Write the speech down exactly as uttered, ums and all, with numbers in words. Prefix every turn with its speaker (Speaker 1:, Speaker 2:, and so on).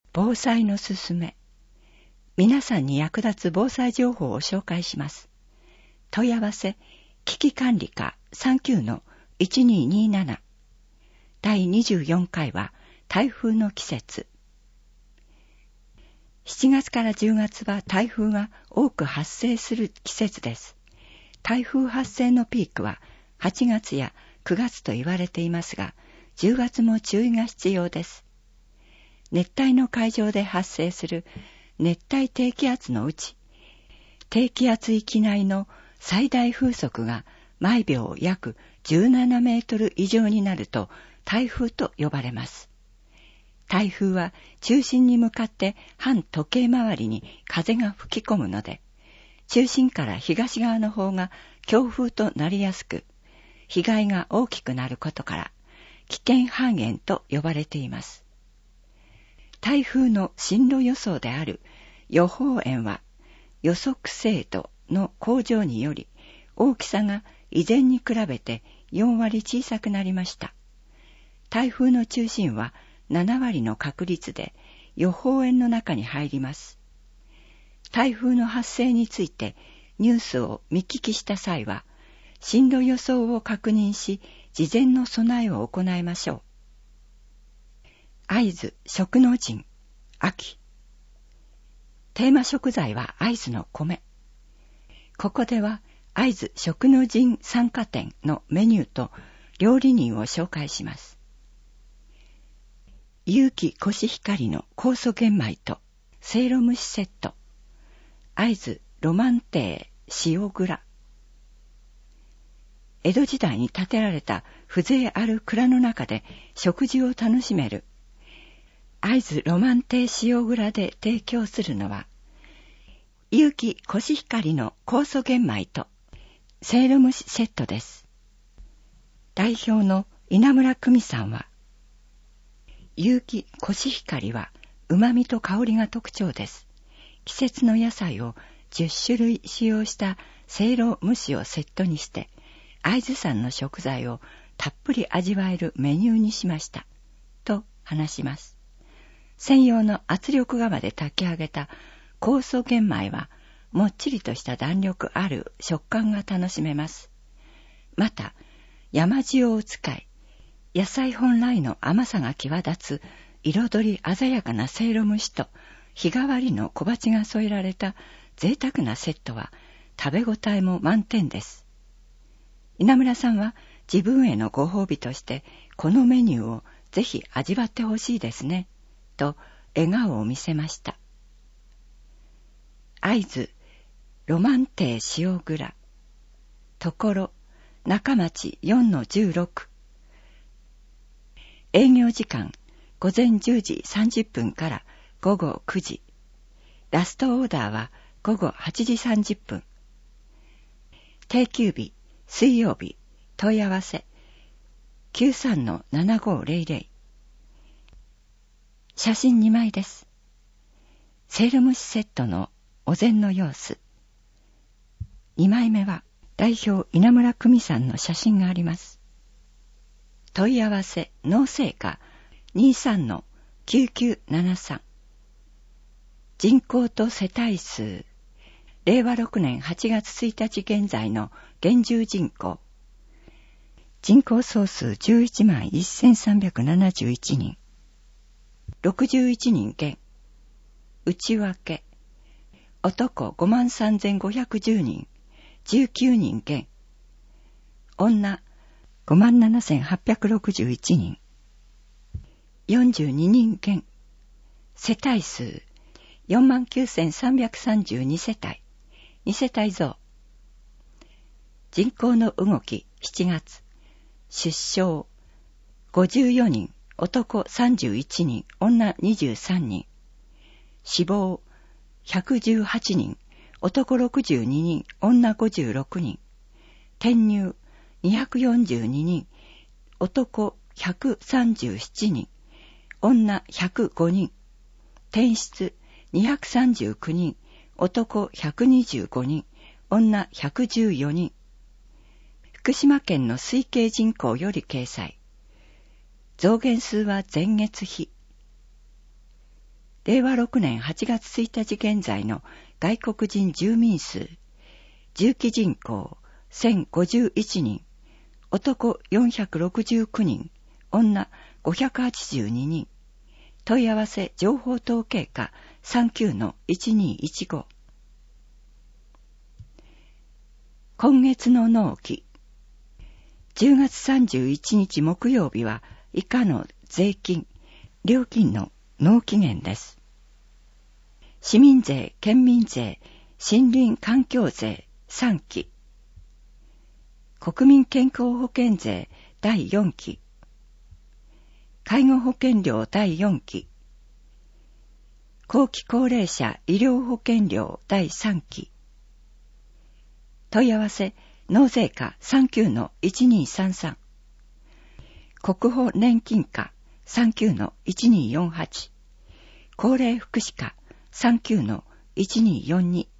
Speaker 1: 防災のすすめ。皆さんに役立つ防災情報を紹介します。問い合わせ、危機管理課 さんきゅうのいちにーにーなな。だいにじゅうよんかいは台風の季節。しちがつからじゅうがつは台風が多く発生する季節です。台風発生のピークははちがつやくがつと言われていますが、じゅうがつも注意が必要です。熱帯の海上で発生する熱帯低気圧のうち、低気圧域内の最大風速が毎秒約じゅうななメートル以上になると台風と呼ばれます。台風は中心に向かって反時計回りに風が吹き込むので、中心から東側の方が強風となりやすく、被害が大きくなることから危険半円と呼ばれています。台風の進路予想である予報円は予測精度の向上により大きさが以前に比べてよんわり小さくなりました。台風の中心はななわりの確率で予報円の中に入ります。台風の発生についてニュースを見聞きした際は、進路予想を確認し、事前の備えを行いましょう。会津食の陣、秋。テーマ食材は会津の米。ここでは会津食の陣参加店のメニューと料理人を紹介します。有機コシヒカリの酵素玄米とせいろ蒸しセット。会津ロマン亭塩蔵。江戸時代に建てられた風情ある蔵の中で食事を楽しめる会津ロマン亭塩蔵で提供するのは、有機コシヒカリの酵素玄米とせいろ蒸しセットです。代表の稲村久美さんは、有機コシヒカリは旨味と香りが特徴です。季節の野菜をじゅっしゅるい使用したせいろ蒸しをセットにして、会津産の食材をたっぷり味わえるメニューにしました。と話します。専用の圧力釜で炊き上げた酵素玄米は、もっちりとした弾力ある食感が楽しめます。また、山塩を使い、野菜本来の甘さが際立つ彩り鮮やかなせいろ蒸しと日替わりの小鉢が添えられた贅沢なセットは食べ応えも満点です。稲村さんは自分へのご褒美としてこのメニューをぜひ味わってほしいですね、と笑顔を見せました。会津ロマン亭塩蔵。ところ中町 よんのじゅうろく。営業時間ごぜんじゅうじさんじゅっぷんからごごくじ。ラストオーダーはごごはちじさんじゅっぷん。定休日水曜日。問い合わせ きゅうさんのななごーぜろぜろ。写真にまいです。せいろ蒸しセットのお膳の様子。にまいめは代表稲村久美さんの写真があります。問い合わせ農政課 にさんのきゅうきゅうななさん。人口と世帯数、れいわろくねんはちがつついたち現在の現住人口。人口総数じゅういちまんせんさんびゃくななじゅういちにん。ろくじゅういちにん減。内訳。男ごまんさんぜんごひゃくじゅうにん、じゅうきゅうにん減。女ごまんななせんはっぴゃくろくじゅういちにん、よんじゅうににん減。世帯数よんまんきゅうせんさんびゃくさんじゅうにせたい、にせたい増。人口の動きしちがつ。出生ごじゅうよにん、男さんじゅういちにん、女にじゅうさんにん。死亡ひゃくじゅうはちにん、男ろくじゅうににん、女ごじゅうろくにん。転入にひゃくよんじゅうににん、男ひゃくさんじゅうななにん、女ひゃくごにん。転出にひゃくさんじゅうきゅうにん、男ひゃくにじゅうごにん、女ひゃくじゅうよにん。福島県の推計人口より掲載。増減数は前月比。 れいわろくねんはちがつついたち現在の外国人住民数、住基人口せんごじゅういちにん、男よんひゃくろくじゅうきゅうにん、女ごひゃくはちじゅうににん、問い合わせ情報統計課 さんきゅうのいちにいちご。今月の納期。じゅうがつさんじゅういちにち木曜日は以下の税金、料金の納期限です。市民税、県民税、森林環境税さんき、国民健康保険税だいよんき、介護保険料だいよんき、後期高齢者医療保険料だいさんき、問い合わせ納税課 さんきゅうのいちにさんさん、国保年金課 さんきゅうのいちによんはち、高齢福祉課 さんきゅうのいちによんに。